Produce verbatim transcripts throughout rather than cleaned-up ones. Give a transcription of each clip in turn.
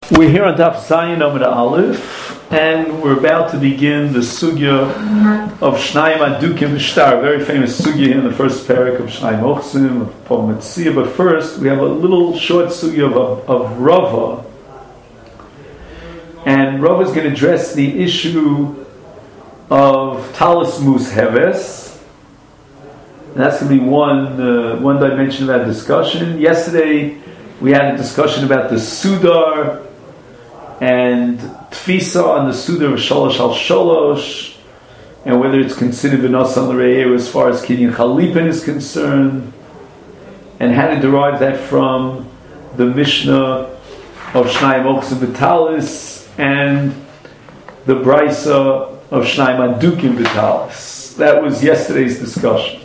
We're here on Daf Zayin Amud Aleph, and we're about to begin the sugya of Shnai Adukim V'Shtar, a very famous sugya here in the first parak of Shnai Mochsim, of Paul Metzia. But first, we have a little short sugya of, of Rava, and Rava is going to address the issue of Talis Mus Heves. And that's going to be one uh, one dimension of that discussion. Yesterday, we had a discussion about the Sudar and Tfisa on the Sudar of Shalosh al Shalosh, and whether it's considered V'Nasan L'Re'eh as far as Kinyan Chalipin is concerned, and how to derive that from the Mishnah of Shnai Mochsim V'Talis and the Brisa of Shnai Adukim V'Talis. That was yesterday's discussion.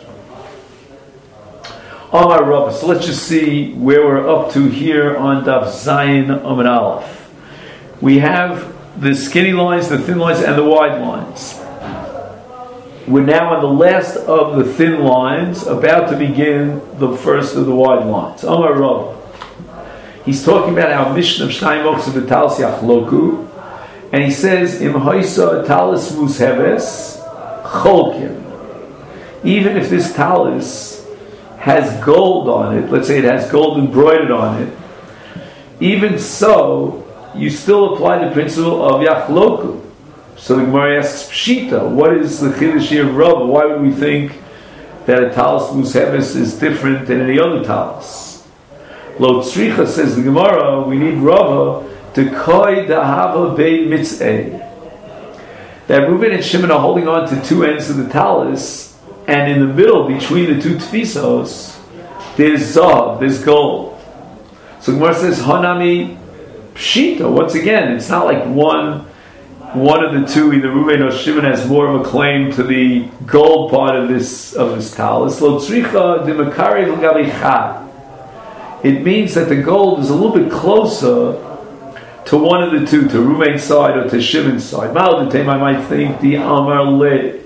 Amar Rava. So let's just see where we're up to here on Daf Zayin Amud Aleph. We have the skinny lines, the thin lines, and the wide lines. We're now on the last of the thin lines, about to begin the first of the wide lines. Amar Rava. He's talking about our Mishnah of Shnai Mochsim V'Talis Yachloku, and he says, Im Haisa Talis Mus Heves Cholkim. Even if this talis has gold on it, let's say it has gold embroidered on it, even so, you still apply the principle of Yachloku. So the Gemara asks, Pshita, what is the Chiddush here of Rava? Why would we think that a talis Mus Heves is different than any other talis? Lo Tzricha, says the Gemara, we need Rava to koi dahava bei mitzvah. That Reuben and Shimon are holding on to two ends of the talis, and in the middle, between the two tfisos, there's zav, there's gold. So Gemara says, Hanami Pshita. Once again, it's not like one one of the two, either Reuben or Shimon, has more of a claim to the gold part of this of this talis. Lo tzricha de makari l'gabi chad. It means that the gold is a little bit closer to one of the two, to Reuben's side or to Shimon's side. Maldatem, I might think the Amar Le,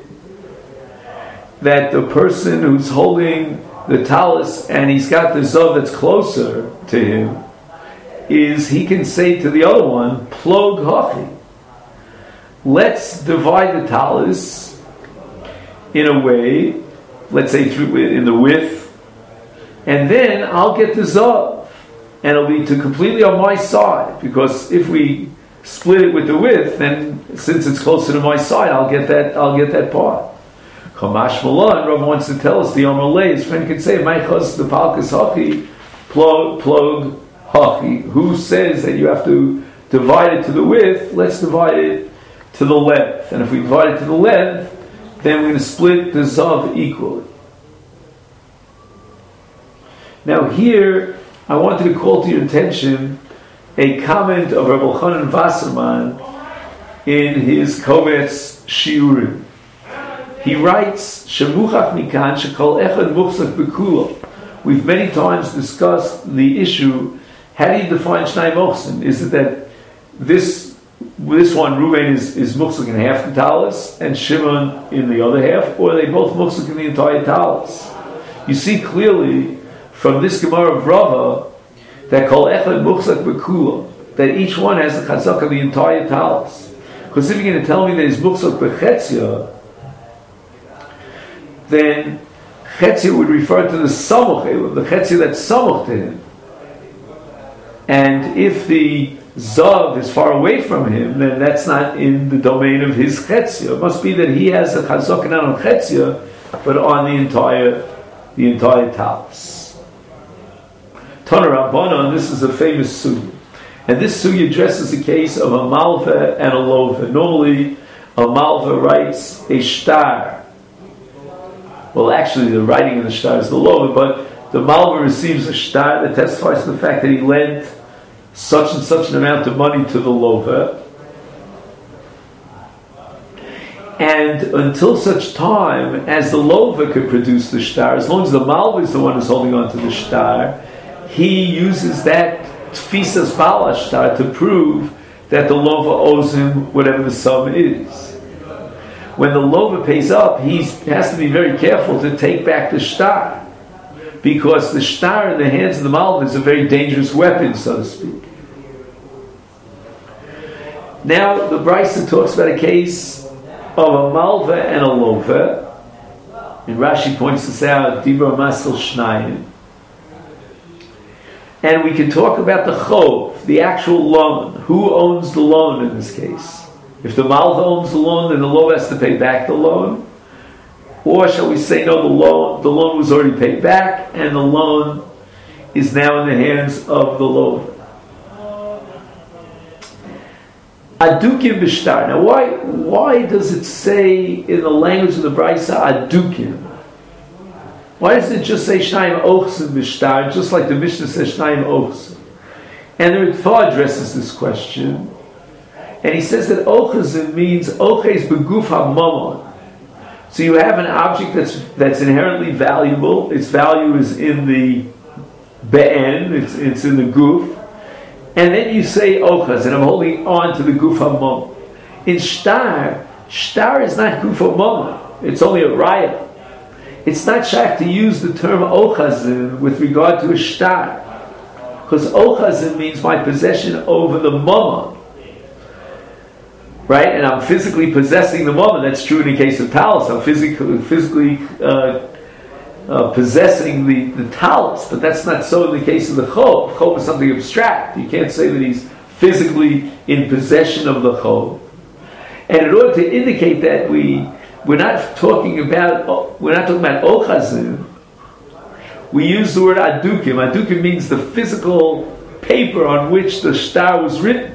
that the person who's holding the talis and he's got the zav that's closer to him, is he can say to the other one, Plog Hachi. Let's divide the talis in a way, let's say through in the width, and then I'll get the zav, and it'll be to completely on my side, because if we split it with the width, then since it's closer to my side, I'll get that. I'll get that part. Kamash Malan, Rav wants to tell us the Amalei. His friend could say, "My chos the palkas hachi, plog plog hachi." Who says that you have to divide it to the width? Let's divide it to the length, and if we divide it to the length, then we're going to split the zav equally. Now here, I wanted to call to your attention a comment of Rabbi Elchanan Wasserman in his Kovetz Shiurim. He writes, "Shemuchach mikan shekol echad muchzak bekulo." We've many times discussed the issue: how do you define Shnai Mochsim? Is it that this this one Reuben is is muchzak in half the talis and Shimon in the other half, or are they both muchzak in the entire talis? You see clearly from this Gemara of Rava that kol echad muchzak bekulo, that each one has the chazak of the entire talis. Because if you're going to tell me that he's muchzak bechetzia, then chetzia would refer to the samuch, the chetzia that's samuch to him. And if the zav is far away from him, then that's not in the domain of his chetzia. It must be that he has a chazak not on chetzia, but on the entire the entire talis. Tana Rabbanan, this is a famous sugya, and this sugya addresses the case of a malva and a lova. Normally, a malva writes a shtar. Well, actually, the writing of the shtar is the lova, but the malva receives a shtar that testifies to the fact that he lent such and such an amount of money to the lova. And until such time as the lova could produce the shtar, as long as the malva is the one who's holding on to the shtar, he uses that tfisas bala shtar to prove that the lova owes him whatever the sum is. When the lova pays up, he has to be very careful to take back the shtar, because the shtar in the hands of the malva is a very dangerous weapon, so to speak. Now the Brisa talks about a case of a malva and a lova. And Rashi points this out, Dibra Masel Shnayim. And we can talk about the chov, the actual loan. Who owns the loan in this case? If the malva owns the loan, then the lova has to pay back the loan. Or shall we say, no, the loan, the loan was already paid back, and the loan is now in the hands of the lova. Adukim b'shtar. Now, why why does it say in the language of the Brisa adukim? Why does it just say shnayim ochsen b'shtar, just like the Mishnah says shnayim ochsen? And the Ritva addresses this question, and he says that ochsen means oches beguf hamamon. So you have an object that's that's inherently valuable. Its value is in the be'en, it's it's in the guf. And then you say ochaz, and I'm holding on to the guf hamam. In shtar, shtar is not guf hamam. It's only a raya. It's not shach to use the term ochazin with regard to a shtar, because ochazin means my possession over the mama, right? And I'm physically possessing the mama. That's true in the case of talus. I'm physically physically uh, Uh, possessing the, the talus, but that's not so in the case of the chov. Chov is something abstract. You can't say that he's physically in possession of the chov. And in order to indicate that we we're not talking about we're not talking about ochazim, we use the word adukim. Adukim means the physical paper on which the shtar was written.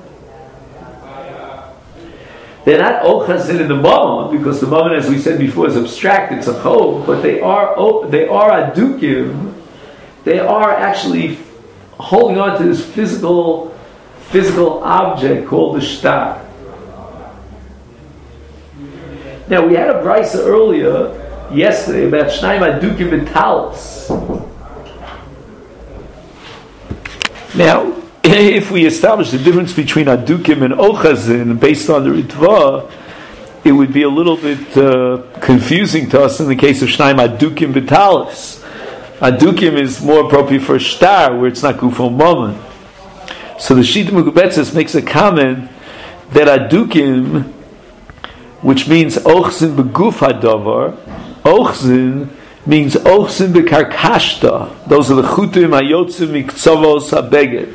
They're not ochazin in the mamon, because the mamon, as we said before, is abstract. It's a chov, but they are they are adukim. They are actually holding on to this physical physical object called the shtar. Now we had a brisa earlier yesterday about shnayim adukim v'talos. Now, if we establish the difference between adukim and ochazin based on the Ritva, it would be a little bit uh, confusing to us in the case of shnayim adukim v'talos. Adukim is more appropriate for shtar, where it's not gufo moment. So the Shita Megubetzes makes a comment that adukim, which means ochzin beguf hadavar, ochzin means ochzin bekarkashta. Those are the chutim hayotzim miktsavos habeged.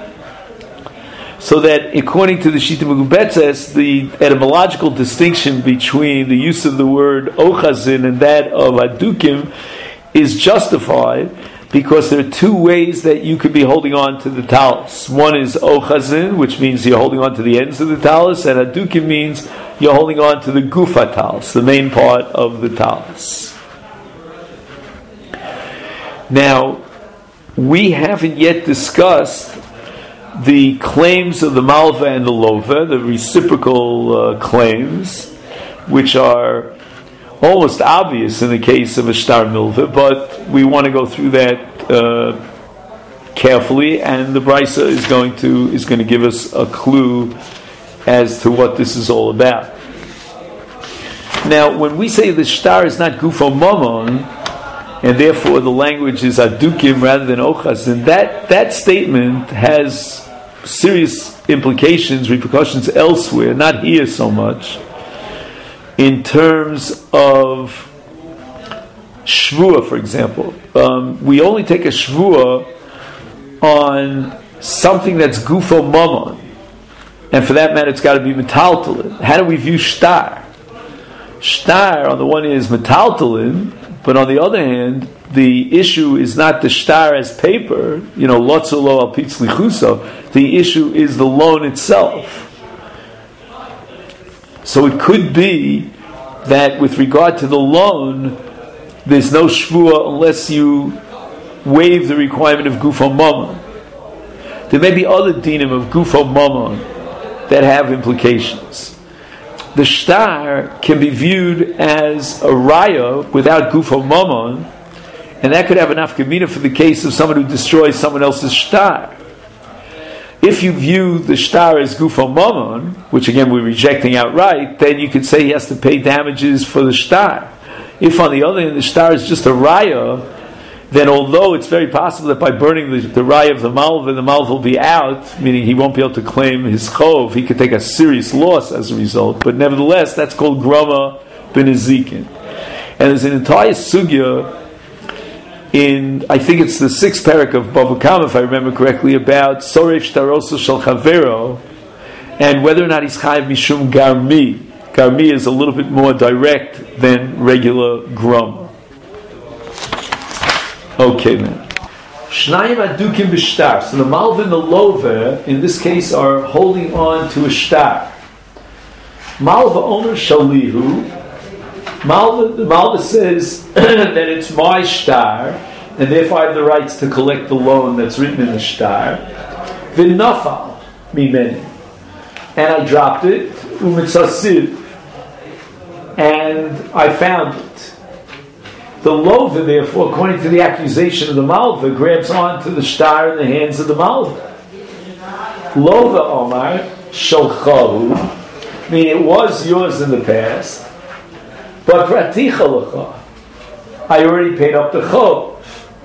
So that, according to the Shita Megubetzes, the etymological distinction between the use of the word ochazin and that of adukim is justified, because there are two ways that you could be holding on to the talus. One is ochazin, which means you're holding on to the ends of the talus, and adukim means you're holding on to the gufa talus, the main part of the talus. Now, we haven't yet discussed the claims of the malva and the lova, the reciprocal uh, claims, which are almost obvious in the case of a shtar milva, but we want to go through that uh, carefully, and the Brisa is going to is going to give us a clue as to what this is all about. Now, when we say the shtar is not gufo mamon, and therefore the language is adukim rather than ochazin, that that statement has serious implications, repercussions elsewhere, not here so much, in terms of shvua, for example. Um, we only take a shvua on something that's gufo mamon, and for that matter, it's got to be metaltalin. How do we view shtar? Shtar, on the one hand, is metaltalin, but on the other hand, the issue is not the shtar as paper, you know, lotzulo al pitz lichuso. The issue is the loan itself. So it could be that with regard to the loan, there's no shvua unless you waive the requirement of gufo mamon. There may be other dinim of gufo mamon that have implications. The shtar can be viewed as a raya without gufo mamon, and that could have an afkamina for the case of someone who destroys someone else's shtar. If you view the shtar as gufo mamon, which again we're rejecting outright, then you could say he has to pay damages for the shtar. If on the other hand the shtar is just a raya, then although it's very possible that by burning the, the rye of the malva, the malva will be out, meaning he won't be able to claim his chov, he could take a serious loss as a result, but nevertheless, that's called grama b'nezikin. And there's an entire sugya in, I think it's the sixth parak of Bava Kama, if I remember correctly, about Soref Shtarosa Shal Chavero, and whether or not he's chayav mishum garmi. Garmi is a little bit more direct than regular grama. Okay then. Shnayim adukim b'shtar. So the malva and the lova, in this case, are holding on to a shtar. Malva owner shalihu. Malva, the malva says that it's my shtar, and therefore I have the rights to collect the loan that's written in the shtar. V'nafal mimeni. And I dropped it, umitzasiv, and I found it. The lova, therefore, according to the accusation of the malva, grabs onto the shtar in the hands of the malva. Lova omar shalchahu, meaning it was yours in the past, but praticha lecha, I already paid up the chov.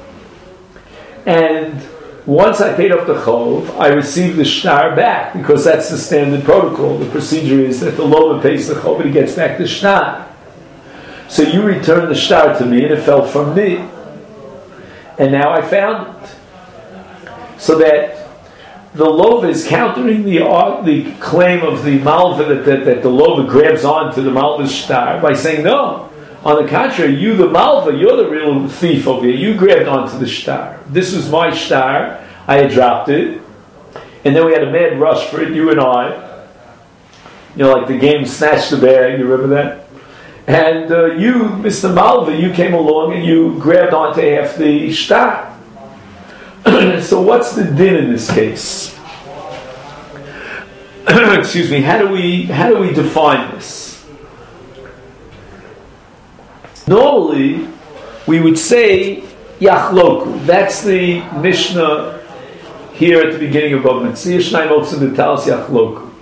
And once I paid up the chov, I received the shtar back, because that's the standard protocol. The procedure is that the lova pays the chov and he gets back the shtar. So you returned the shtar to me and it fell from me. And now I found it. So that the lova is countering the uh, the claim of the malva that, that, that the lova grabs onto the malva's shtar by saying, no, on the contrary, you the malva, you're the real thief over here. You grabbed onto the shtar. This was my shtar. I had dropped it. And then we had a mad rush for it, you and I. You know, like the game Snatch the Bag, you remember that? And uh, you, Mister Malva, you came along and you grabbed onto half the shtar. So what's the din in this case? Excuse me. How do we how do we define this? Normally, we would say yachloku. That's the Mishnah here at the beginning of Bava Metzia.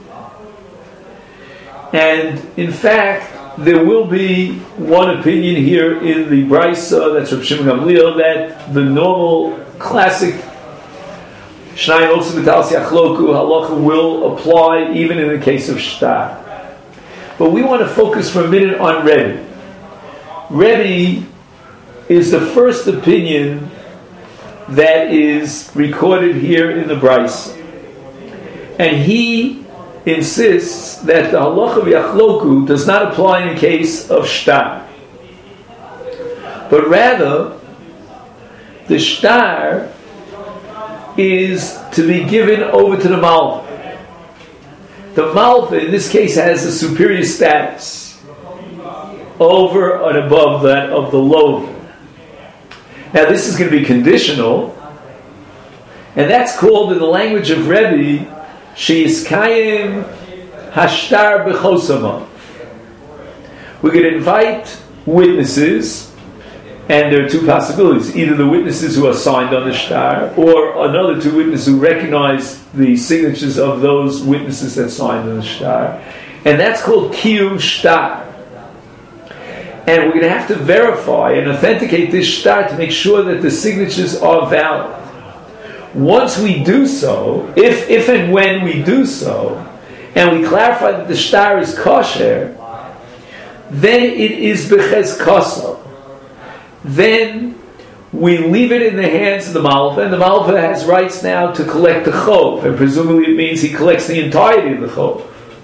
And in fact, there will be one opinion here in the Brisa, that's Rav Shimon Gamliel, that the normal classic Shnayim Otzim B'Talas Yachloku halacha will apply even in the case of shtar. But we want to focus for a minute on Rebbe. Rebbe is the first opinion that is recorded here in the Brisa. And he insists that the halacha of Yachloku does not apply in the case of shtar. But rather, the shtar is to be given over to the malva. The malva, in this case, has a superior status over and above that of the lova. Now, this is going to be conditional, and that's called, in the language of Rebbe, Sheyiskayim Hashtar B'chosama. We're going to invite witnesses, and there are two possibilities. Either the witnesses who are signed on the shtar, or another two witnesses who recognize the signatures of those witnesses that signed on the shtar. And that's called Kiyum Shtar. And we're going to have to verify and authenticate this shtar to make sure that the signatures are valid. Once we do so, if if and when we do so, and we clarify that the shtar is kosher, then it is b'chezkasa. Then we leave it in the hands of the malva, and the malva has rights now to collect the chov, and presumably it means he collects the entirety of the chov.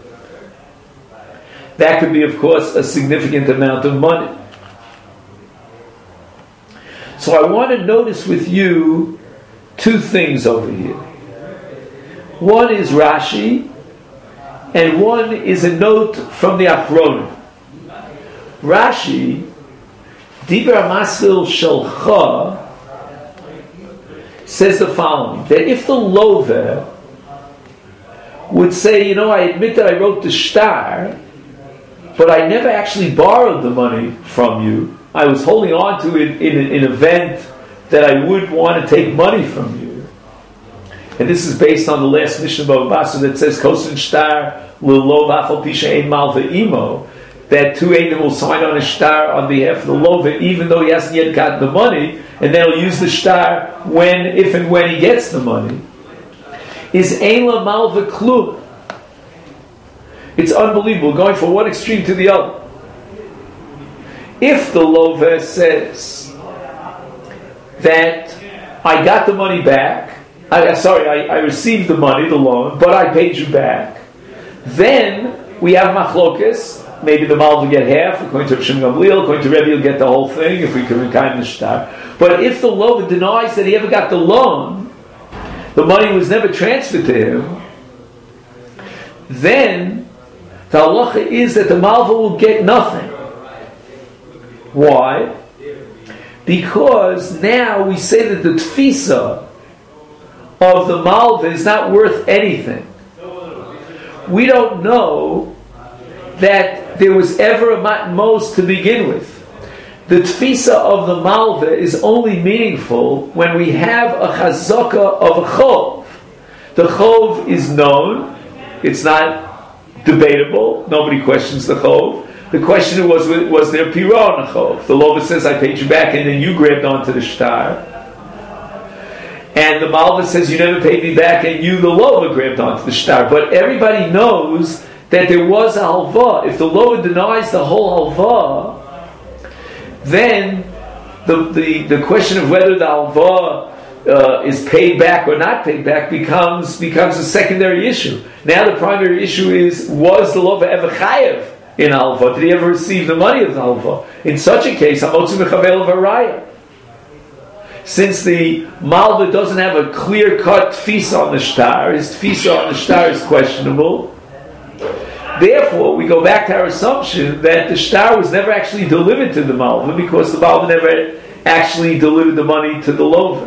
That could be, of course, a significant amount of money. So I want to notice with you two things over here. One is Rashi, and one is a note from the Achronim. Rashi, Diber Masil Shalcha, says the following, that if the lover would say, you know, I admit that I wrote the shtar, but I never actually borrowed the money from you. I was holding on to it in an event that I would want to take money from you. And this is based on the last Mishnah Bava Basra that says, Kosin shtar l'lo v'afal pisha ein malva imo, that two Eidim will sign on a shtar on behalf of the Lova, even though he hasn't yet gotten the money, and then he'll use the shtar when, if and when he gets the money, is Ein La Malva Klum. It's unbelievable, going from one extreme to the other. If the Lova says that I got the money back, I, sorry, I, I received the money, the loan, but I paid you back, then we have machlokes. Maybe the Mal will get half, according to Rav Shimon Gamliel, according to Rebbe, he'll get the whole thing if we can kind the shtar. But if the Lova denies that he ever got the loan, the money was never transferred to him, then the halacha is that the Malva will get nothing. Why? Because now we say that the tfisa of the Malva is not worth anything. We don't know that there was ever a matmos to begin with. The tfisa of the Malva is only meaningful when we have a chazaka of a chov. The chov is known, it's not debatable, nobody questions the chov. The question was, was there pira on a chov? The Lova says, I paid you back, and then you grabbed onto the shtar. And the Malva says, you never paid me back, and you, the Lova, grabbed onto the shtar. But everybody knows that there was a halva. If the Lova denies the whole halva, then the, the, the question of whether the halva uh, is paid back or not paid back becomes becomes a secondary issue. Now the primary issue is, was the Lova ever chayev in halva? Did he ever receive the money of the halva? In such a case, hamotzu mechavel varaya. Since the Malva doesn't have a clear-cut tfisa on the shtar, his tfisa on the shtar is questionable. Therefore, we go back to our assumption that the shtar was never actually delivered to the Malva because the Malva never actually delivered the money to the Lova.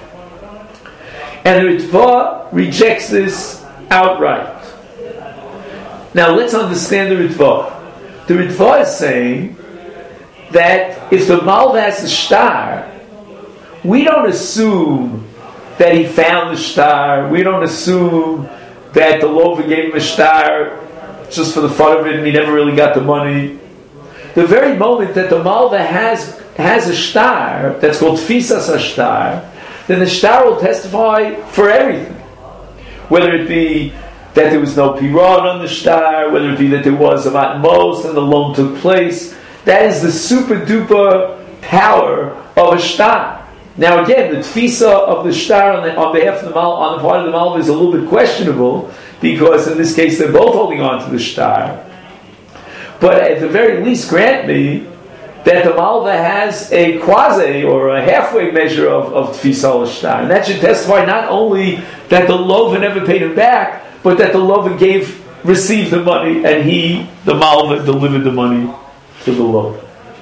And the Ritva rejects this outright. Now, let's understand the Ritva. The Ritva is saying that if the Malva has the shtar, we don't assume that he found the shtar. We don't assume that the Lova gave him a shtar just for the fun of it and he never really got the money. The very moment that the Malva has has a shtar, that's called Tfisas HaShtar, then the shtar will testify for everything. Whether it be that there was no piran on the shtar, whether it be that there was a matmos and the loan took place, that is the super duper power of a shtar. Now again, the tfisa of the shtar on, the, on behalf of the mal, on the part of the malva is a little bit questionable because in this case they're both holding on to the shtar. But at the very least, grant me that the malva has a quasi or a halfway measure of, of tfisa al shtar, and that should testify not only that the lova never paid him back, but that the lova gave received the money and he, the malva, delivered the money to the lova.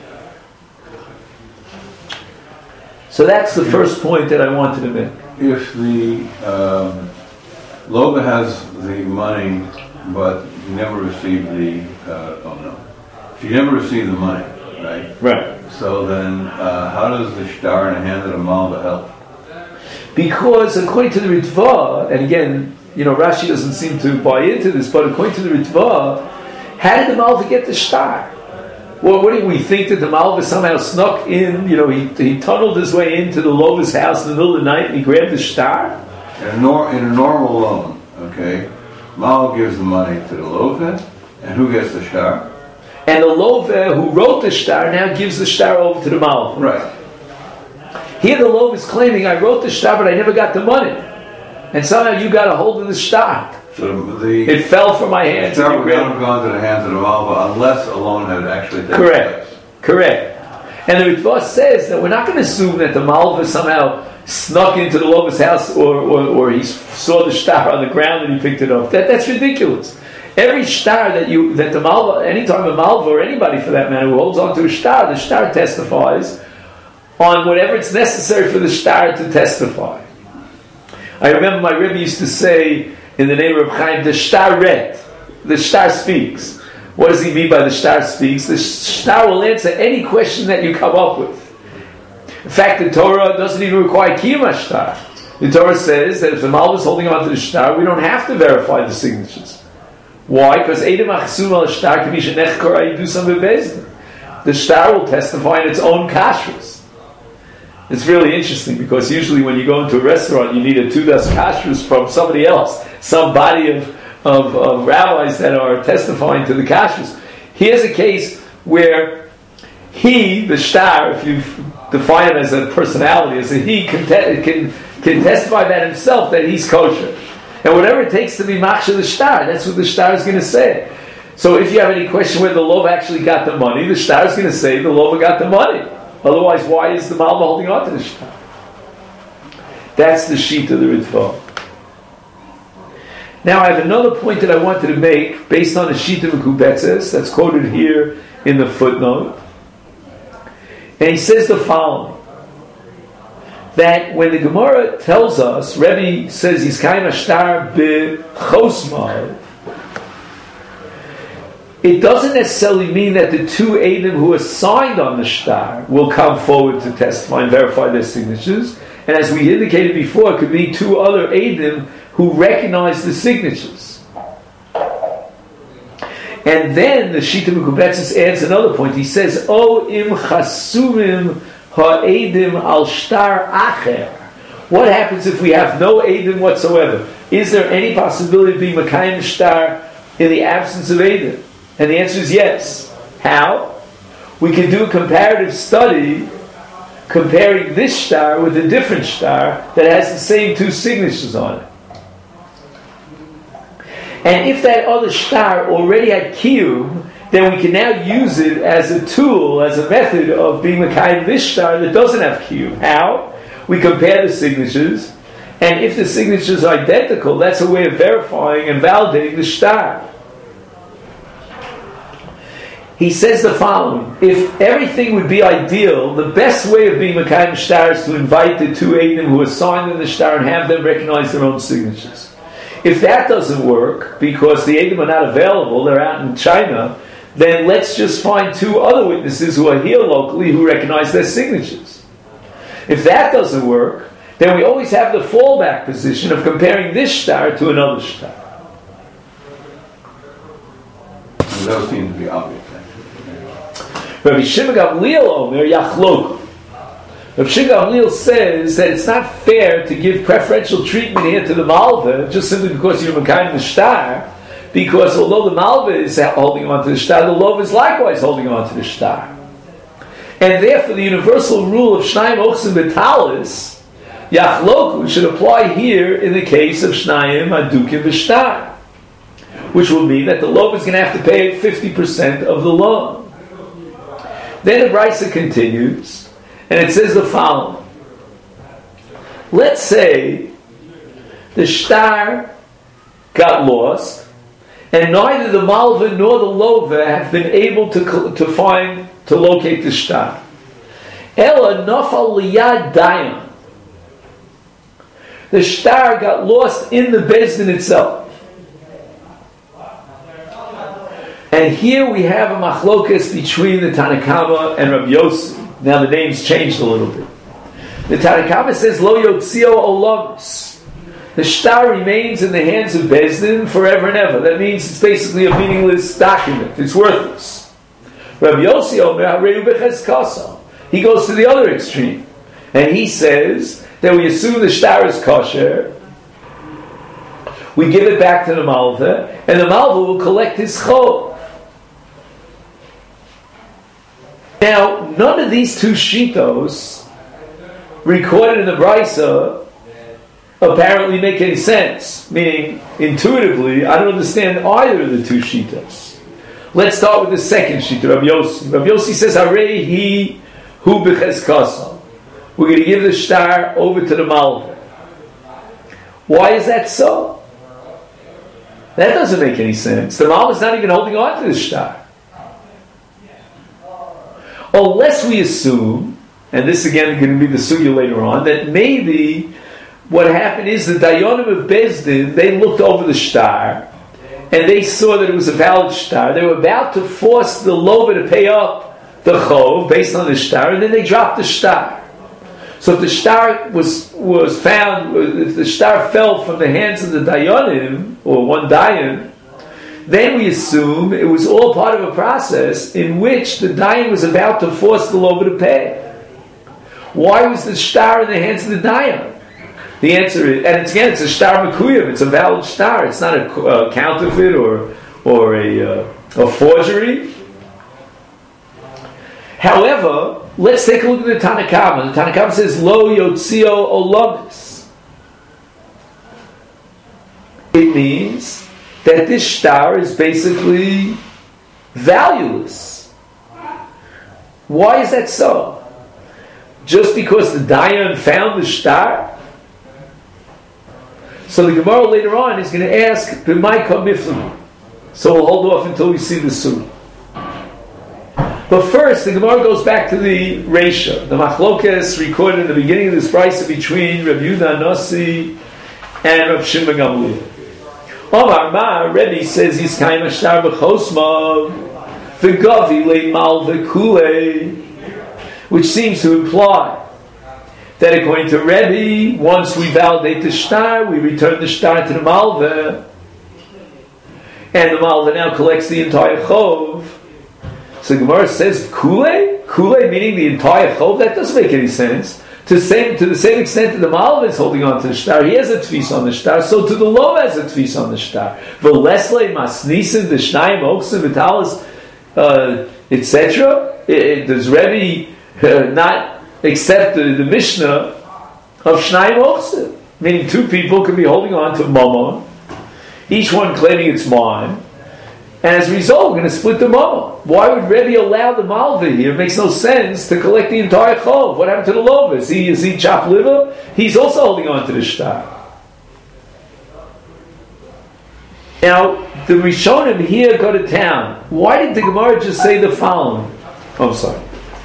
So that's the first point that I wanted to make. If the um, Lova has the money, but he never received the, uh, oh no, she never received the money, right? Right. So then, uh, how does the shtar in the hand of the Malva help? Because according to the Ritva, and again, you know, Rashi doesn't seem to buy into this, but according to the Ritva, how did the Malva get the shtar? Well, what do we think that the Malva somehow snuck in? You know, he he tunneled his way into the Lova's house in the middle of the night and he grabbed the shtar. In a, nor- in a normal loan, okay, Malva gives the money to the Lova, and who gets the shtar? And the Lova who wrote the shtar now gives the shtar over to the Malva. Right. Here the Lova is claiming, I wrote the shtar, but I never got the money, and somehow you got a hold of the shtar. So the, it fell from my hands. The shtar would not have gone to the hands of the Malva unless a loan had actually taken Correct. place. Correct. And the Ritva says that we're not going to assume that the Malva somehow snuck into the Lova's house or, or, or he saw the shtar on the ground and he picked it up. That, that's ridiculous. Every shtar that you that the Malva, anytime a Malva or anybody for that matter who holds on to a shtar, the shtar testifies on whatever it's necessary for the shtar to testify. I remember my Rebbe used to say, in the name of Chaim, the shtar read, the shtar speaks. What does he mean by the shtar speaks? The shtar will answer any question that you come up with. In fact, the Torah doesn't even require kiyum shtar. The Torah says that if the malva is holding on to the shtar, we don't have to verify the signatures. Why? Because Eidem Achsum al Shtar Kamisha Nechkor Ayidusam Bebezdin. The shtar will testify in its own kashrus. It's really interesting because usually when you go into a restaurant, you need a tudas kashrus from somebody else, some body of, of, of rabbis that are testifying to the kashrus. Here's a case where he, the shtar, if you define him as a personality, as a he, can, te- can, can testify that himself that he's kosher. And whatever it takes to be machshir the shtar, that's what the shtar is going to say. So if you have any question where the lova actually got the money, the shtar is going to say the lova got the money. Otherwise, why is the malva holding on to the shtar? That's the sheet of the Ritva. Now I have another point that I wanted to make based on the sheet of Mekubetzes that's quoted here in the footnote. And he says the following: that when the Gemara tells us, Rebbe says he's kaim ashtar b'chosmar, it doesn't necessarily mean that the two Eidim who are signed on the shtar will come forward to testify and verify their signatures. And as we indicated before, it could be two other Eidim who recognize the signatures. And then the Shita Mekubetzes adds another point. He says, O im chasumim ha'edim al shtar acher. What happens if we have no Eidim whatsoever? Is there any possibility of being Makayim shtar in the absence of Eidim? And the answer is yes. How? We can do a comparative study comparing this shtar with a different shtar that has the same two signatures on it. And if that other shtar already had kiyum, then we can now use it as a tool, as a method of being Mekayim this shtar that doesn't have kiyum. How? We compare the signatures, and if the signatures are identical, that's a way of verifying and validating the shtar. He says the following: if everything would be ideal, the best way of being Mekayim shtar is to invite the two Eidim who are signed in the shtar and have them recognize their own signatures. If that doesn't work, because the Eidim are not available, they're out in China, then let's just find two other witnesses who are here locally who recognize their signatures. If that doesn't work, then we always have the fallback position of comparing this shtar to another shtar. And those seem to be obvious. Rabbi Shimon Gamliel Omer Yachlok. Rabbi Shimon Gamliel says that it's not fair to give preferential treatment here to the Malva just simply because you're Mekayim the shtar, because although the Malva is holding on to the shtar, the Lov is likewise holding on to the shtar. And therefore the universal rule of Shnayim Ochsim Betalis, Yachloku, should apply here in the case of Shnayim Adukim B'shtar, which will mean that the Lov is going to have to pay fifty percent of the loan. Then the Brisa continues, and it says the following. Let's say the shtar got lost, and neither the Malva nor the Lova have been able to, to find, to locate the shtar. Ela nafal liyad dayan. The shtar got lost in the Bezdin itself. And here we have a machlokas between the Tanna Kama and Rabbi Yossi. Now the names changed a little bit. The Tanna Kama says, Lo yotzio olamis. The shtar remains in the hands of Bezdin forever and ever. That means it's basically a meaningless document. It's worthless. Rabbi Yossi Omer hareu becheskasa. He goes to the other extreme. And he says that we assume the shtar is kosher. We give it back to the Malva, and the Malva will collect his chol. Now, none of these two shitos recorded in the Brisa apparently make any sense. Meaning, intuitively, I don't understand either of the two shitos. Let's start with the second shita, Rabbi Yossi. Rabbi Yossi says, "Harei hi hu b'cheskasa." We're going to give the shtar over to the Malva. Why is that so? That doesn't make any sense. The Malva is not even holding on to the shtar. Unless we assume, and this again is going to be the sugya later on, that maybe what happened is the Dayanim of Bezdin, they looked over the shtar, and they saw that it was a valid shtar. They were about to force the Lova to pay up the chov based on the shtar, and then they dropped the shtar. So if the shtar was, was found, if the shtar fell from the hands of the Dayanim, or one Dayan, then we assume it was all part of a process in which the Dayan was about to force the Lover to pay. Why was the shtar in the hands of the Dayan? The answer is, and it's, again, it's a shtar makuyim, it's a valid shtar, it's not a uh, counterfeit or or a, uh, a forgery. However, let's take a look at the Tanna Kama. The Tanna Kama says, Lo yotzio olamis. It means that this shtar is basically valueless. Why is that so? Just because the Dayan found the shtar? So the Gemara later on is going to ask, B'mai ka miflim. So we'll hold off until we see the suit. But first, the Gemara goes back to the Reisha, the Machlokes recorded in the beginning of this brisa between Reb Yehuda Nasi and Reb Shimon Gamliel. Omar Ma, Rebbe says he's kaim ashtar b'chosma v'gavi le'mal v'kulei, which seems to imply that according to Rebbe, once we validate the shtar, we return the shtar to the malveh, and the malveh now collects the entire chov. So Gemara says kulei, kulei meaning the entire chov. That doesn't make any sense. To the same, to the same extent that the malveh is holding on to the shtar, he has a tfis on the shtar, so to the lov has a tfis on the shtar. V'lesle masnisim the shnayim oksim v'talis, et cetera. Does Rebbe uh, not accept the, the Mishnah of shnayim oksim, meaning two people can be holding on to mammon, each one claiming it's mine, and as a result, we're going to split the mammon. Why would Rebbe allow the malveh here? It makes no sense to collect the entire chov. What happened to the lover? Is he, is he chopped liver? He's also holding on to the shtar. Now, the Rishonim here go to town. Why did the Gemara just say the following? Oh, I'm sorry.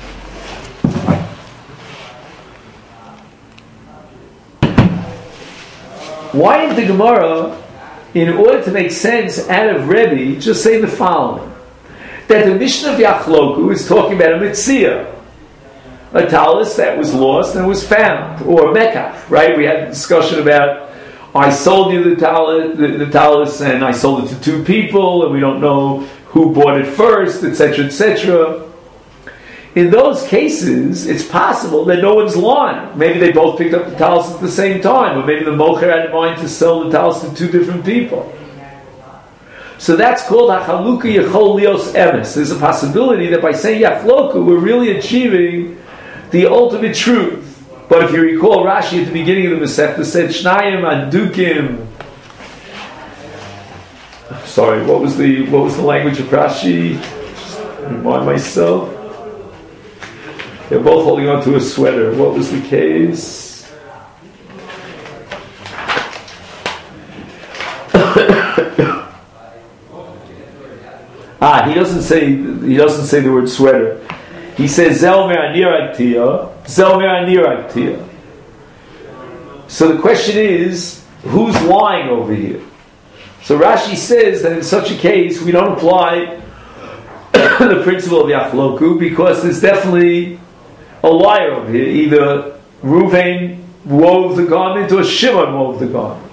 Why did the Gemara, in order to make sense out of Rebbe, just say the following? That the Mishnah of Yachloku is talking about a mitzvah, a talus that was lost and was found, or a mekach, right? We had a discussion about, I sold you the talus, the, the talus, and I sold it to two people, and we don't know who bought it first, et cetera, et cetera. In those cases, it's possible that no one's lying. Maybe they both picked up the talus at the same time, or maybe the mocher had in mind to sell the talus to two different people. So that's called hachaluka yechol lios emes. There's a possibility that by saying yachloku, we're really achieving the ultimate truth. But if you recall, Rashi at the beginning of the Masechta said shnayim adukim. Sorry, what was the what was the language of Rashi? Just remind myself. They're both holding on to a sweater. What was the case? ah, he doesn't say he doesn't say the word sweater. He says zel me'aniragtia, zel me'aniragtia. So the question is, who's lying over here? So Rashi says that in such a case we don't apply the principle of Yachloku because there's definitely a liar over here. Either Reuven wove the garment or Shimon wove the garment.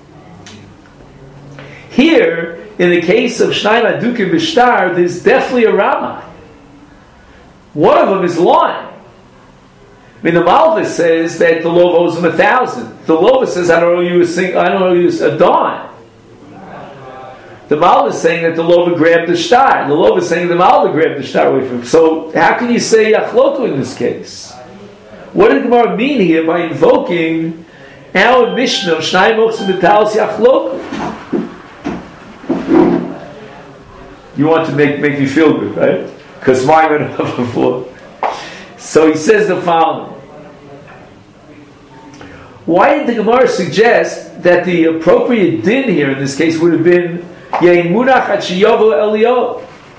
Here, in the case of Shnayim Adukim B'Shtar, there's definitely a Rama. One of them is lying. I mean, the Malvus says that the Lov owes him a thousand. The Lova says, I don't owe you a sing- I don't owe you a dime. The Malva is saying that the Lova grabbed the shtar. The Lova is saying the Malva grabbed the shtar away from him. So how can you say Yachloku in this case? What did the Gemara mean here by invoking our Mishnah of Shnai Mochsim B'Talis Yachloku? You want to make, make me feel good, right? Because mine went up before. So he says the following. Why did the Gemara suggest that the appropriate din here in this case would have been Yein Munach at Sheyovo Eliyahu?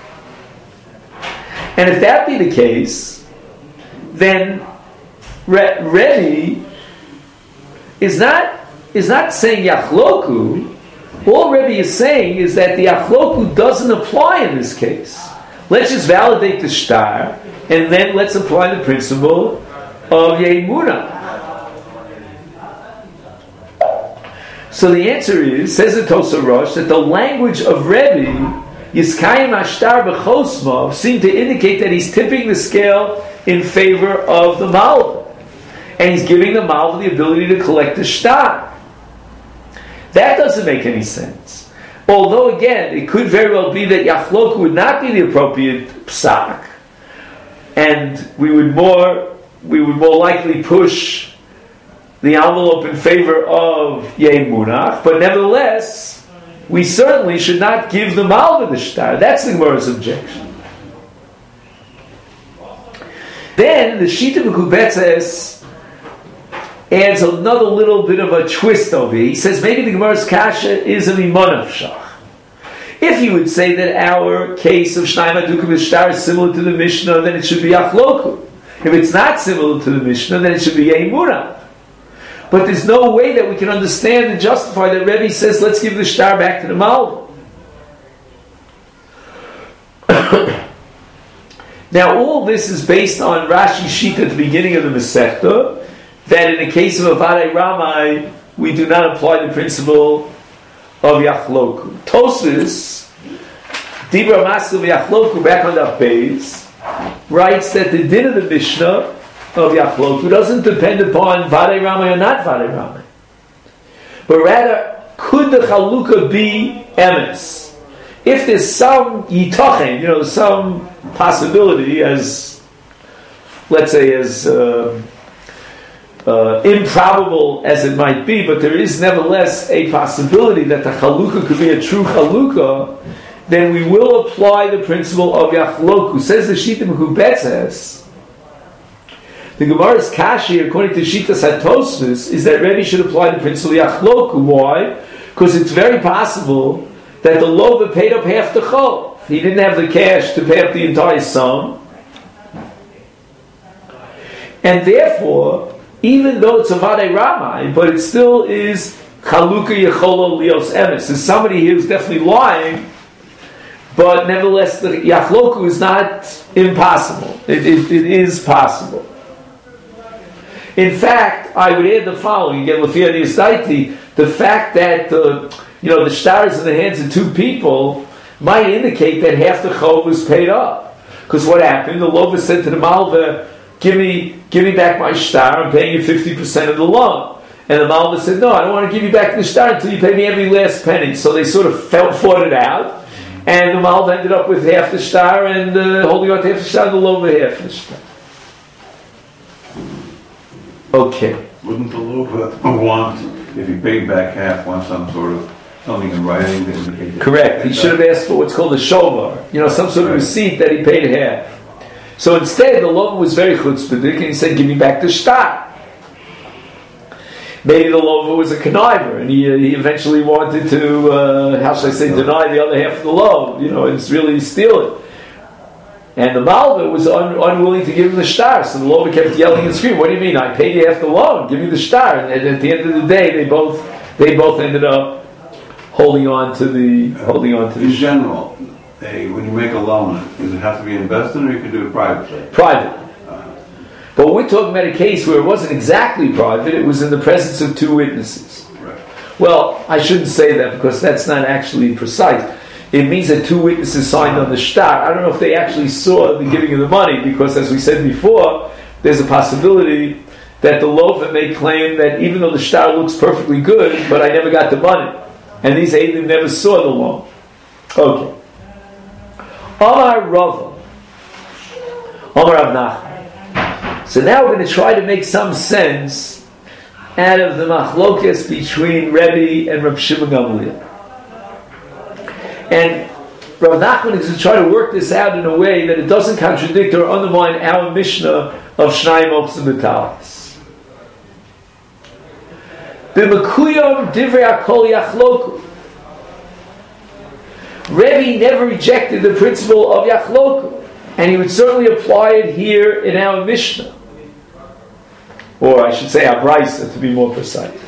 And if that be the case, then Re- Rebbe is not is not saying Yachloku. All Rebbe is saying is that the Yachloku doesn't apply in this case. Let's just validate the shtar, and then let's apply the principle of Yein Munach. So the answer is, says the Tosa Rosh, that the language of Rebbe, Yiskayim Ashtar B'chosma, seem to indicate that he's tipping the scale in favor of the Malva. And he's giving the Malva the ability to collect the shtar. That doesn't make any sense. Although, again, it could very well be that Yachloku would not be the appropriate psak, and we would more we would more likely push the envelope in favor of Yei Munach, but nevertheless, we certainly should not give the Malva the shtar. That's the Gemara's objection. Then the Shita B'Kubetzes adds another little bit of a twist over here. He says maybe the Gemara's kasha is an imonaf shach. If you would say that our case of Shnai Madukim V'Shtar is similar to the Mishnah, then it should be Achloku. If it's not similar to the Mishnah, then it should be Yeimuna. But there's no way that we can understand and justify that Rebbe says, let's give the shtar back to the Malva. Now, all this is based on Rashi Shita at the beginning of the Masechta, that in the case of Avadei Ramai, we do not apply the principle of Yachloku. Tosfos, Dibra Maskil Yachloku, back on the page, writes that the din of the Mishnah of Yachloku doesn't depend upon Vadei Ramai or not Vadei Ramai. But rather, could the Chalukah be emes? If there's some yitachen, you know, some possibility, as, let's say, as uh, uh, improbable as it might be, but there is nevertheless a possibility that the Chalukah could be a true Chalukah, then we will apply the principle of Yachloku. Says the Shita B'Kubetzes, the Gemara's kashi, according to Shitas HaTosfos, is that Rebbe should apply the principle of Yachloku. Why? Because it's very possible that the Lova paid up half the chol. He didn't have the cash to pay up the entire sum. And therefore, even though it's a Vadei Ramai, but it still is Chalukah Yecholo Lios Emes. There's somebody here who's definitely lying, but nevertheless, the Yachloku is not impossible. It, it, it is possible. In fact, I would add the following: again, Lefia Niyasaiti, the fact that uh, you know the shtar is in the hands of two people might indicate that half the chov was paid up. Because what happened? The Lova said to the Malva, "Give me, give me back my shtar. I'm paying you fifty percent of the loan." And the Malva said, "No, I don't want to give you back the shtar until you pay me every last penny." So they sort of felt, fought it out, and the Malva ended up with half the shtar and uh, holding on to half the shtar, and the Lova half the shtar. Okay. Wouldn't the Lova want, if he paid back half, want some sort of something in writing to indicate that? Correct. He should have asked for what's called a shovar, you know, some sort of receipt that he paid half. So instead, the Lova was very chutzpahdik, and he said, "Give me back the shtar." Maybe the Lova was a conniver, and he, uh, he eventually wanted to, uh, how should I say, deny the other half of the loan, you know, and it's really steal it. And the Malva was un, unwilling to give him the shtar, so the Lova kept yelling and screaming, "What do you mean? I paid you half the loan. Give me the shtar." And at the end of the day, they both they both ended up holding on to the holding on to the. In general, hey, when you make a loan, does it have to be invested, or you can do it privately? Private. Uh-huh. But we're talking about a case where it wasn't exactly private; it was in the presence of two witnesses. Right. Well, I shouldn't say that because that's not actually precise. It means that two witnesses signed on the shtar. I don't know if they actually saw the giving of the money, because as we said before, there's a possibility that the Lova may claim that even though the shtar looks perfectly good, but I never got the money. And these Eidim never saw the loan. Okay. Amar Rava. Amar Rav Nachman. So now we're going to try to make some sense out of the machlokas between Rebbe and Reb Shimon Gamliel. And Rav Nachman is going to try to work this out in a way that it doesn't contradict or undermine our Mishnah of Shnai Mochs and B'Talis. B'Mekuyom Divrei Hakol Yachloku. Rebbe never rejected the principle of Yachloku, and he would certainly apply it here in our Mishnah. Or I should say our Brisa, to be more precise.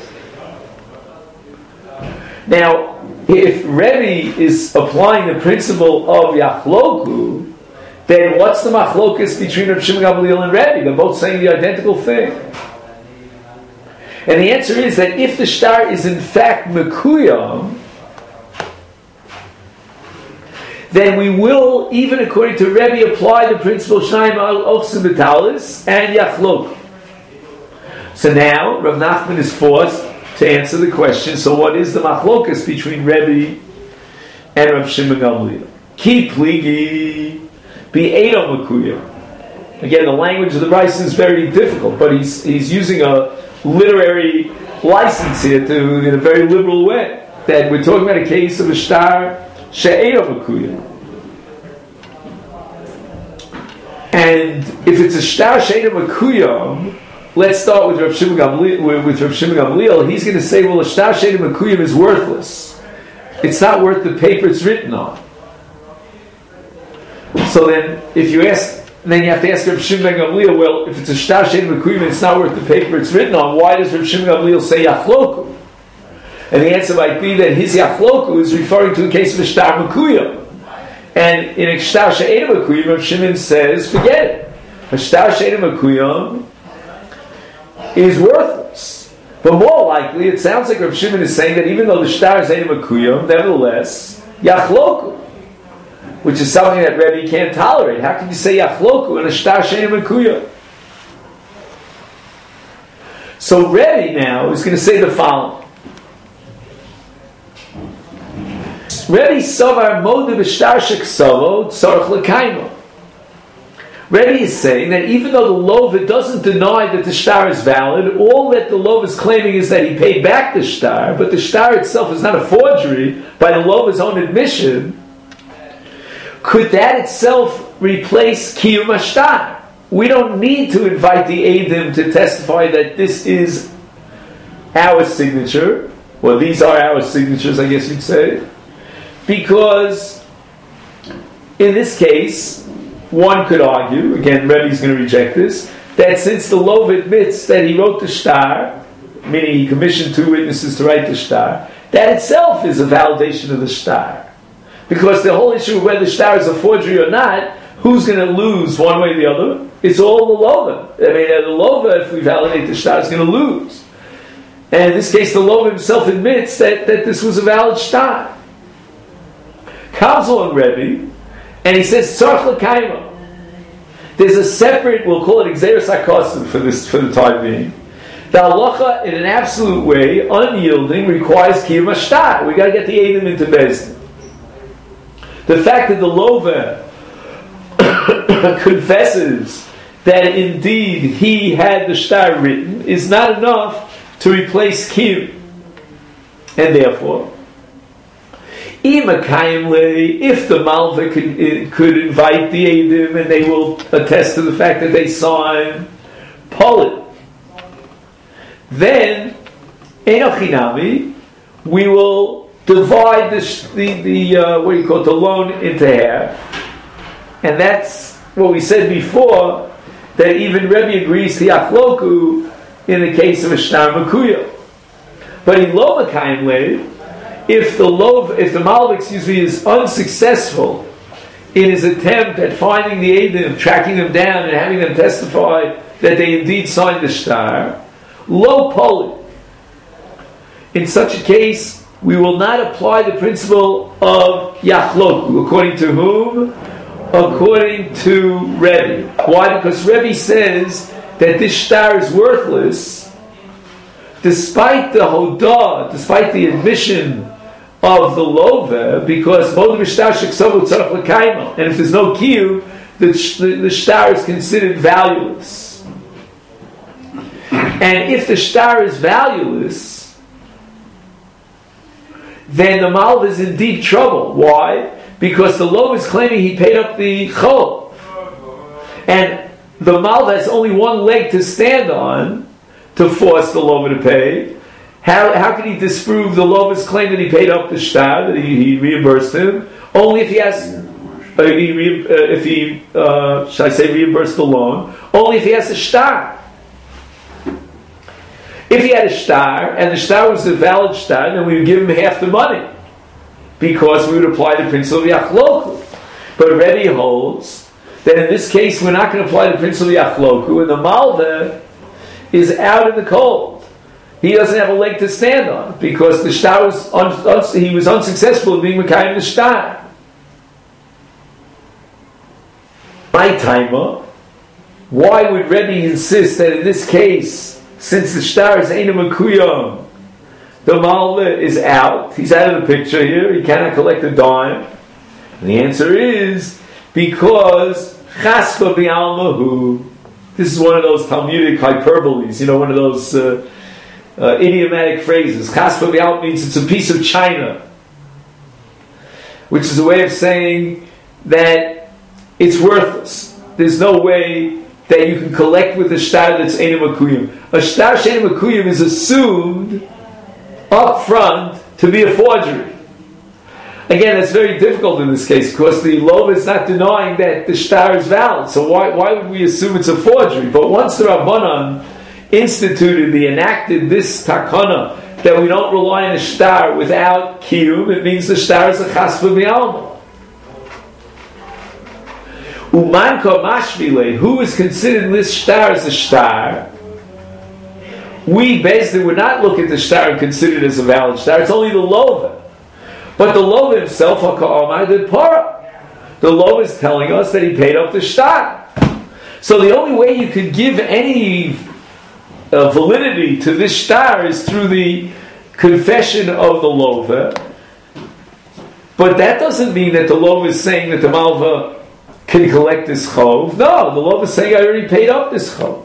Now, if Rebbe is applying the principle of Yachloku, then what's the machlokus between Reb Shimon Gamliel and Rebbe? They're both saying the identical thing. And the answer is that if the shtar is in fact mekuyam, then we will, even according to Rebbe, apply the principle Shnayim al Ochsim B'Talis and Yachlok. So now Rav Nachman is forced to answer the question, so what is the machlokas between Rebbe and Rav Shimon Gamliel? Ki pligi bi'edo mekuyam. Again, the language of the Brisa is very difficult, but he's he's using a literary license here to, in a very liberal way, that we're talking about a case of a shtar she'edo mekuyam. And if it's a shtar she'edo mekuyam, let's start with Rav Shimon Gamliel. With Rav Shimon Gamliel, he's going to say, well, a shtar she'edo mekuyam is worthless. It's not worth the paper it's written on. So then, if you ask, then you have to ask Rav Shimon Gamliel, well, if it's a shtar she'edo mekuyam, it's not worth the paper it's written on, why does Rav Shimon Gamliel say yachloku? And the answer might be that his yachloku is referring to a case of a shtar mekuyam. And in a shtar she'edo mekuyam, Rav Shimon says, forget it. A shtar she'edo mekuyam is worthless. But more likely, it sounds like Rav Shimon is saying that even though the shtar is she'edo mekuyam, nevertheless, yachloku, which is something that Rebbe can't tolerate. How can you say yachloku in a shtar she'edo mekuyam? So Rebbe now is going to say the following. Rebbe savar moda b'shtar sheksavo tzarich l'kaimo. Rebbe is saying that even though the Lova doesn't deny that the shtar is valid, all that the Lova is claiming is that he paid back the shtar, but the shtar itself is not a forgery by the Lova's own admission. Could that itself replace Kiyum HaShtar? We don't need to invite the Eidim to testify that this is our signature, or these are our signatures, I guess you'd say, because in this case, one could argue, again, Rebbe's going to reject this, that since the Lov admits that he wrote the shtar, meaning he commissioned two witnesses to write the shtar, that itself is a validation of the shtar. Because the whole issue of whether the shtar is a forgery or not, who's going to lose one way or the other? It's all the Lova. I mean, the Lova, if we validate the shtar, is going to lose. And in this case, the Lova himself admits that, that this was a valid shtar. Comes along Rebbe, and he says, Tzarich l'kaimo. There's a separate, we'll call it Xeris HaKosim for this, for the time being. The halacha, in an absolute way, unyielding, requires Kiyum HaShtar. We got to get the Eidim into Bezdin. The fact that the Lova confesses that indeed he had the shtar written is not enough to replace Kiyum. And therefore, if the Malva could, could invite the Eidim and they will attest to the fact that they saw him Polit, then Enochinami, we will divide the the, the uh, what do you call it, the loan into half, and that's what we said before, that even Rebbe agrees to Yachloku in the case of a shtar mekuyam. But in lo mekayim lev, if the lov, if the malv, excuse me, is unsuccessful in his attempt at finding the Eidim, tracking them down, and having them testify that they indeed signed the shtar, lo poli. In such a case, we will not apply the principle of Yachloku. According to whom? According to Rebbe. Why? Because Rebbe says that this shtar is worthless, despite the Hodah, despite the admission of the Lova, because and if there's no Kiyum, the, the, the shtar is considered valueless. And if the shtar is valueless, then the Malv is in deep trouble. Why? Because the Lov is claiming he paid up the Chol. And the Malv has only one leg to stand on to force the Lov to pay. How, how can he disprove the Lov's claim that he paid up the shtar, that he, he reimbursed him? Only if he has, uh, he re, uh, if he, uh, should I say reimbursed the loan? Only if he has a shtar. If he had a shtar, and the shtar was a valid shtar, then we would give him half the money, because we would apply the principle of Yachloku. But Rebbe holds that in this case we're not going to apply the principle of Yachloku, and the Malva is out in the cold. he doesn't have a leg to stand on because the shtar was un, un, he was unsuccessful in being mekayim the shtar. My timer, why would Rebbe insist that in this case, since the shtar is Eina Makuyam, the Malva is out, he's out of the picture here, he cannot collect a dime? And the answer is because Chaspa B'Almahu. This is one of those Talmudic hyperboles, you know, one of those uh, uh, idiomatic phrases. Chaspa B'Almahu means it's a piece of china, which is a way of saying that it's worthless. There's no way that you can collect with a shtar that's Eina Makuyim. A shtar She'eina Makuyim is assumed up front to be a forgery. Again, that's very difficult in this case because the Lova is not denying that the shtar is valid. So why why would we assume it's a forgery? But once the Rabbanan instituted, the enacted this takana that we don't rely on a shtar without kiyum, it means the shtar is a chasva b'alma. Umanko mashvile, who is considered this shtar as a shtar? We basically would not look at the shtar and consider it as a valid shtar. It's only the Lova. But the Lova himself, the Lova is telling us that he paid up the shtar. So the only way you could give any uh, validity to this shtar is through the confession of the Lova. But that doesn't mean that the Lova is saying that the Malva can collect this chov. No, the Lova is saying I already paid up this chov.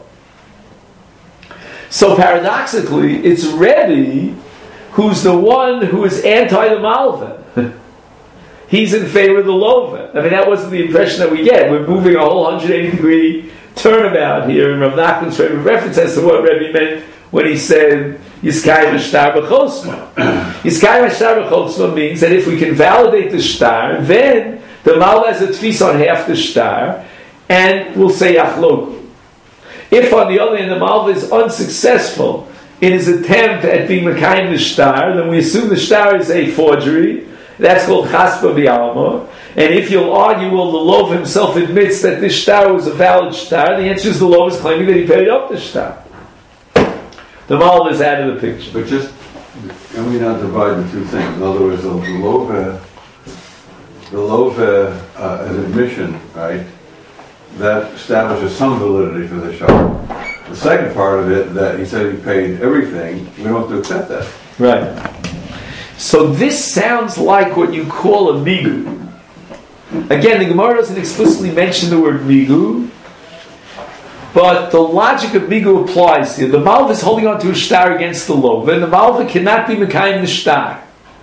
So paradoxically, it's Rebbe who's the one who is anti the Malva. He's in favor of the Lova. I mean, that wasn't the impression that we get. We're moving a whole one hundred eighty degree turnabout here in Rav Nachman's favorite reference as to what Rebbe meant when he said Yiskayim HaShtar B'Chotzma. Yiskayim HaShtar B'Chotzma means that if we can validate the shtar, then the Malva has a tfis on half the shtar, and we'll say Yachloku. If on the other hand the Malva is unsuccessful in his attempt at being Mekayim the shtar, then we assume the shtar is a forgery. That's called Chaspa B'Alma. And if you'll argue, well, the Lov himself admits that this shtar was a valid shtar, the answer is the Lov is claiming that he paid up the shtar. The Malva is out of the picture. But just, can we not divide the two things? In other words, the Lov, the Lov uh, an admission, right, that establishes some validity for the shtar. The second part of it, that he said he paid everything, we don't have to accept that. Right. So this sounds like what you call a migu. Again, the Gemara doesn't explicitly mention the word migu, but the logic of migu applies here. The Malva is holding on to a shtar against the Lova, and the Malva cannot be Mekayim the shtar.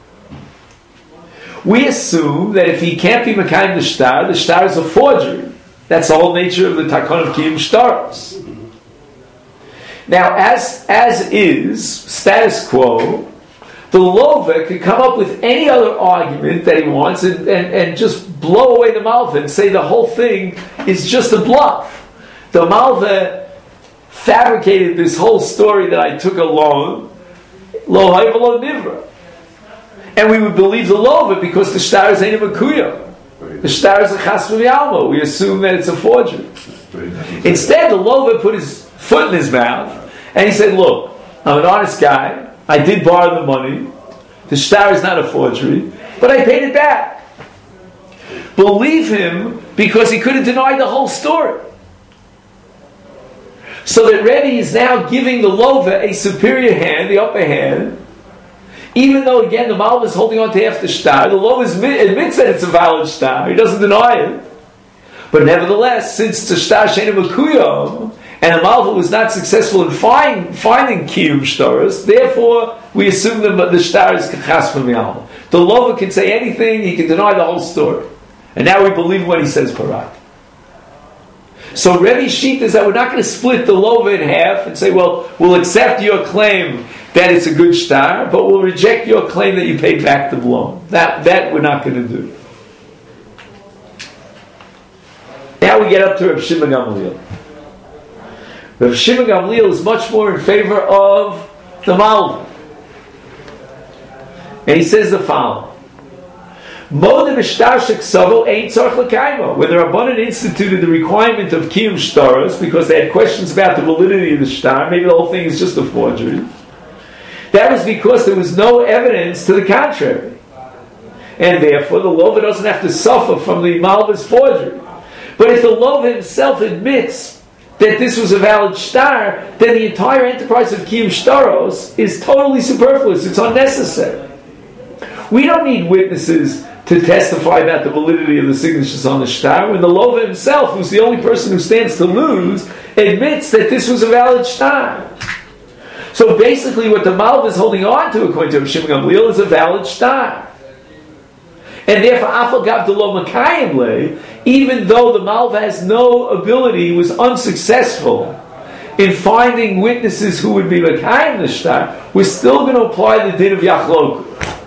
We assume that if he can't be Mekayim the shtar, the shtar is a forgery. That's the whole nature of the Takon of Kiyum Shtaros. Now, as as is, status quo, the Lova could come up with any other argument that he wants and, and, and just blow away the Malva and say the whole thing is just a bluff. The Malva fabricated this whole story that I took along, lo hayva lo nivra. And we would believe the Lova because the shtar is Eina Makuyim. The shtar is a Chasva B'Alma. We assume that it's a forgery. Instead, the Lova put his foot in his mouth and he said, look, I'm an honest guy. I did borrow the money. The shtar is not a forgery, but I paid it back. Believe him because he could have denied the whole story. So that Rebbe is now giving the Lova a superior hand, the upper hand, even though again the Malva is holding on to half the shtar. The Lova admits that it's a valid shtar. He doesn't deny it. But nevertheless, since it's a shtar she'eina makuyam, and the Malva was not successful in find, finding Kiyum Shtaros, therefore we assume that the shtar is Chaspa B'Alma. The Lova can say anything, he can deny the whole story. And now we believe what he says Parat. So Rebbe's sheet is that we're not going to split the Lova in half and say, well, we'll accept your claim that it's a good shtar, but we'll reject your claim that you paid back the loan. That, that we're not going to do. Now we get up to Rav Shimon Gamliel. Rav Shimon Gamliel is much more in favor of the Malva. And he says the following. When the Rabbanan instituted the requirement of Kiyum Shtaros because they had questions about the validity of the shtar, maybe the whole thing is just a forgery. That was because there was no evidence to the contrary. And therefore the Lova doesn't have to suffer from the Malva's forgery. But if the Lova himself admits that this was a valid shtar, then the entire enterprise of Kiyum Shtaros is totally superfluous. It's unnecessary. We don't need witnesses to testify about the validity of the signatures on the shtar when the Lova himself, who's the only person who stands to lose, admits that this was a valid shtar. So basically what the Malva is holding on to, according to Rav Shimon Gamliel, is a valid shtar. And therefore, Afal Gav Delo Makayim Le, even though the Malva has no ability, was unsuccessful in finding witnesses who would be Makayim the shtar, we're still going to apply the din of Yachloku.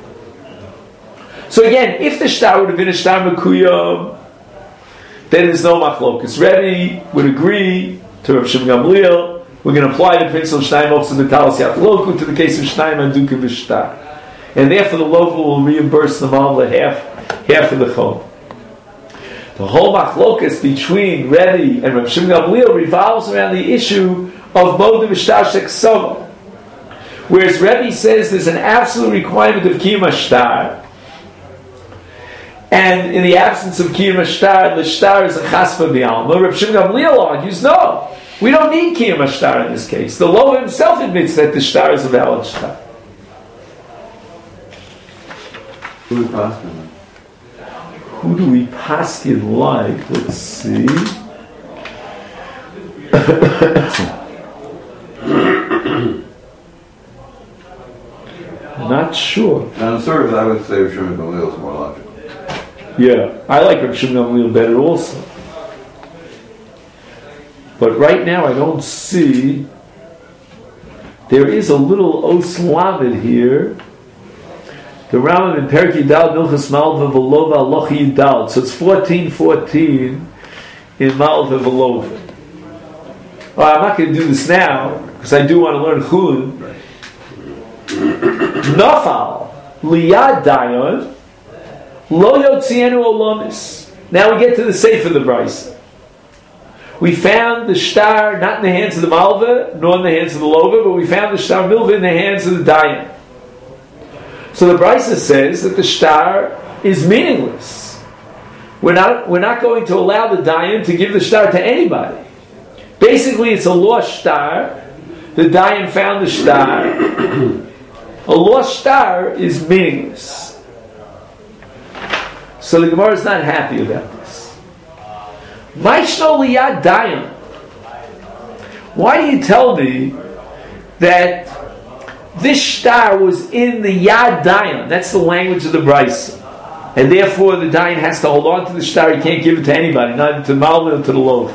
So again, if the shtar would have been a shtar Makuyam, then there's no Machlokus. Rebbe would agree to Rav Shimon Gamliel, we're going to apply the principle of Shnayim Oks and Metalas Yachloku to the case of Shnayim Andukim V'shtar. And therefore the Lova will reimburse the Malva half, half of the Chol. The whole Machlokus between Rebbe and Rav Shimon Gamliel revolves around the issue of Modim V'shtar Sheksova. Whereas Rebbe says there's an absolute requirement of Kiyum HaShtar, and in the absence of Kiyum HaShtar, the shtar is a chaspa b'alma. Rav Shimon Gamliel argues, no, we don't need Kiyum HaShtar in this case. The Lova himself admits that the shtar is a valid shtar. Who is paskin? Who do we paskin like? Let's see. Not sure. Now, in sort of, I would say Rav Shimon Gamliel is more logical. Yeah, I like Rav Shimon Gamliel better also. But right now I don't see. There is a little Oslavid here. The Rambam in Perek Yudal Milchas Malva V'Lova Alochi Yudal. So it's fourteen fourteen in Malva V'Lova. Well, I'm not going to do this now because I do want to learn Chulin. Nafal Liyad Dayan Lo Yotzienu Olamis. Now we get to the Sefer of the Brisa. We found the shtar not in the hands of the Malva nor in the hands of the Lova, but we found the shtar Milva in the hands of the Dayan. So the Brisa says that the shtar is meaningless. We're not, we're not going to allow the Dayan to give the shtar to anybody. Basically, it's a lost shtar. The Dayan found the shtar. A lost shtar is meaningless. So the Gemara is not happy about this. Maishno liyad Dayan. Why do you tell me that this shtar was in the Yad Dayan? That's the language of the Brisa. And therefore the Dayan has to hold on to the shtar. He can't give it to anybody, not to Malva or to the Lova.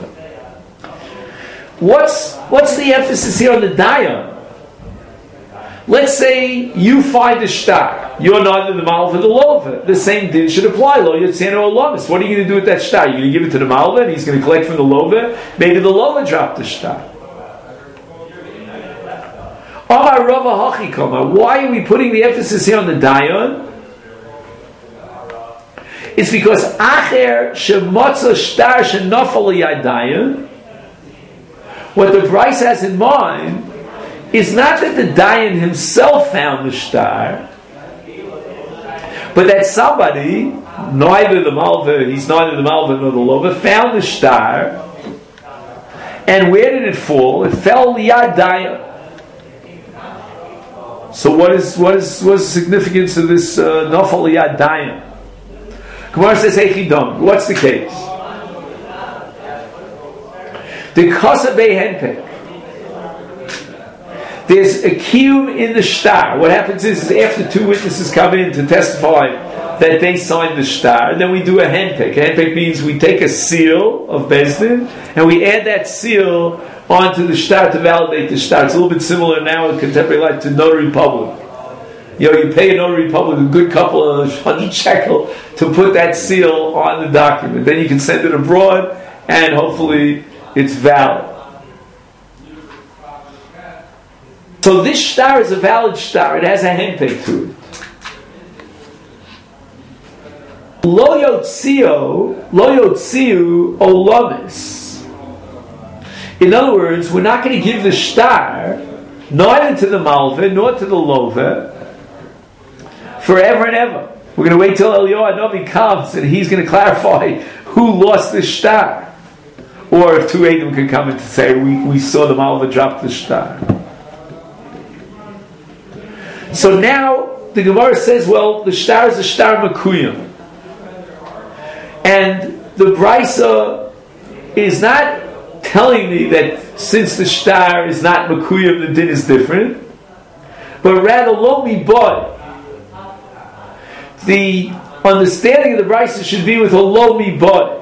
What's, what's the emphasis here on the Dayan? Let's say you find a shtar. You're not in the Malva or the Lova. The same din should apply. Lo Yotzenu Olamis. What are you going to do with that shtar? You're going to give it to the Malva and he's going to collect from the Lova? Maybe the Lova dropped the shtar. Amar Rava Hachikoma. Why are we putting the emphasis here on the Dayan? It's because Acher Shemotza Shtar Shenafal Liyad Dayan. What the Brisa has in mind is not that the Dayan himself found the shtar, but that somebody, neither the Malva, he's neither the Malva nor the Lova, found the shtar, and where did it fall? It fell Liyad Dayan. So what is what is what's the significance of this Nafal Liyad Dayan? Gemara says Eichidom. What's the case? The Kasabei Henpek. There's a kiyum in the shtar. What happens is, is after two witnesses come in to testify that they signed the shtar, and then we do a henpek. A henpek means we take a seal of Bezdin and we add that seal onto the shtar to validate the shtar. It's a little bit similar now in contemporary life to notary public. You know, you pay a notary public a good couple of hundred shekel to put that seal on the document. Then you can send it abroad and hopefully it's valid. So this shtar is a valid shtar. It has a henpek to it. Lo yotzio, lo yotziu olamis. In other words, we're not going to give the shtar neither to the malveh nor to the loveh, forever and ever. We're going to wait till Eliyahu Hanavi comes and he's going to clarify who lost the shtar. Or if two Edom can come in to say, we, we saw the malveh drop the shtar. So now the Gemara says, well, the shtar is a shtar makuyim. And the Brisa is not telling me that since the shtar is not makuyim, the din is different. But rather, lo mi boy. The understanding of the Brisa should be with a lo mi boy.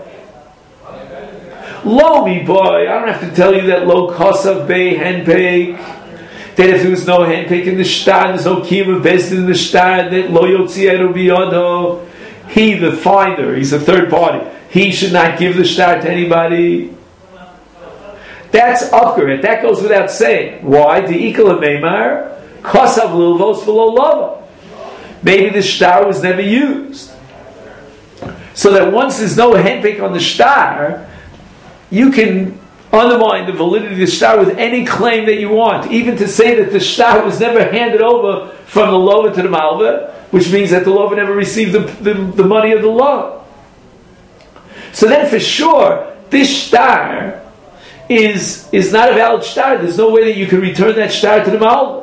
Lo mi boy, I don't have to tell you that lo kosav bei henpeik, that if there was no henpeik in the shtar, there's no kiyum of bezdin in the shtar, that lo yotzieru biyodo, he the finder, he's a third party, he should not give the shtar to anybody. That's upgrade, that goes without saying. Why? The ikal meimar, kosav lilvos v'lo lava. Maybe the shtar was never used. So that once there's no henpeik on the shtar, you can undermine the validity of the shtar with any claim that you want. Even to say that the shtar was never handed over from the lover to the malveh, which means that the lover never received the, the, the money of the lover. So then for sure, this shtar is, is not a valid shtar. There's no way that you can return that shtar to the malveh.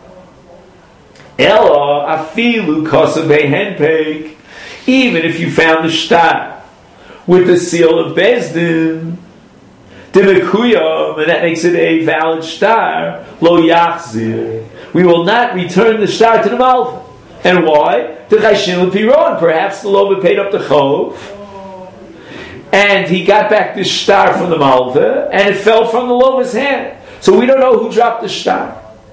Elo afilu kosav bei henpeik. Even if you found the shtar with the seal of Bezdin, Dimekuyam, and that makes it a valid shtar, lo yachzir. We will not return the shtar to the malveh. And why? The chayshin l'piron. Perhaps the lover paid up the chov, and he got back the shtar from the malveh, and it fell from the lover's hand. So we don't know who dropped the shtar.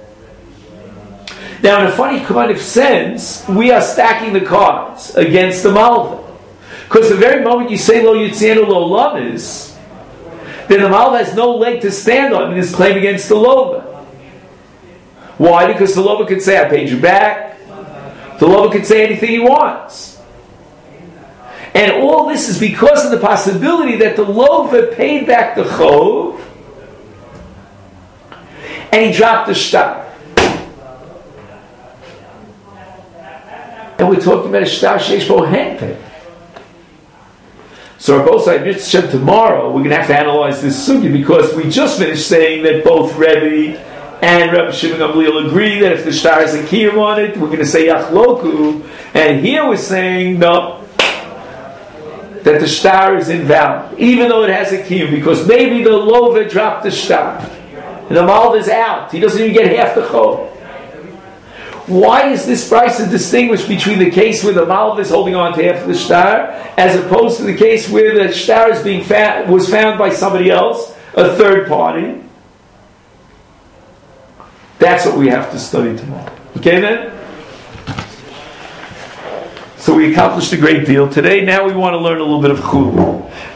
Now, in a funny kind of sense, we are stacking the cards against the malveh. Because the very moment you say lo yitzienu lo lamis, then the malveh has no leg to stand on in his claim against the lover. Why? Because the lover could say, I paid you back. The lover could say anything he wants. And all this is because of the possibility that the lover paid back the chov and he dropped the shtar. And we're talking about a shtar sheish bo henpei. So our both sides, tomorrow, we're going to have to analyze this sugi because we just finished saying that both Rebbe and Rebbe Shimon Gamliel agree that if the shtar has a kiyum on it, we're going to say yachloku. And here we're saying, no, that the shtar is invalid, even though it has a kiyum, because maybe the lover dropped the shtar. And the malveh is out. He doesn't even get half the chol. Why is this brisa distinguished between the case where the malveh is holding on to half of the shtar, as opposed to the case where the shtar is being fa- was found by somebody else, a third party? That's what we have to study tomorrow. Okay then? So we accomplished a great deal today. Now we want to learn a little bit of chulu.